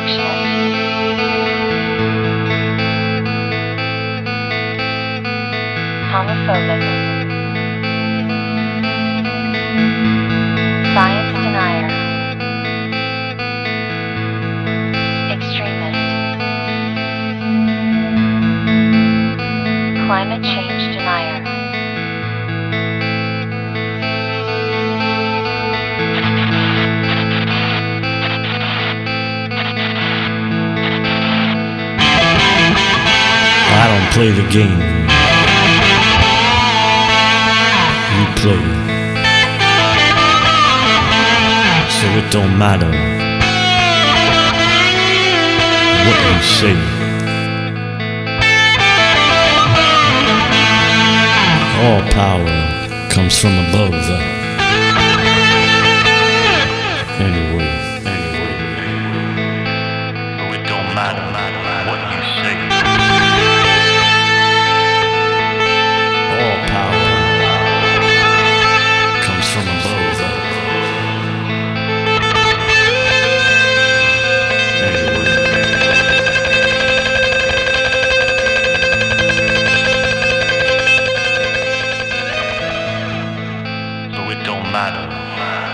Perfectionist. Homophobic. Science denier. Extremist. Climate change denier. I don't play the game. You play. So it don't matter what you say. All power comes from above. Anyway. So it don't matter what you say. All power comes from above. So it don't matter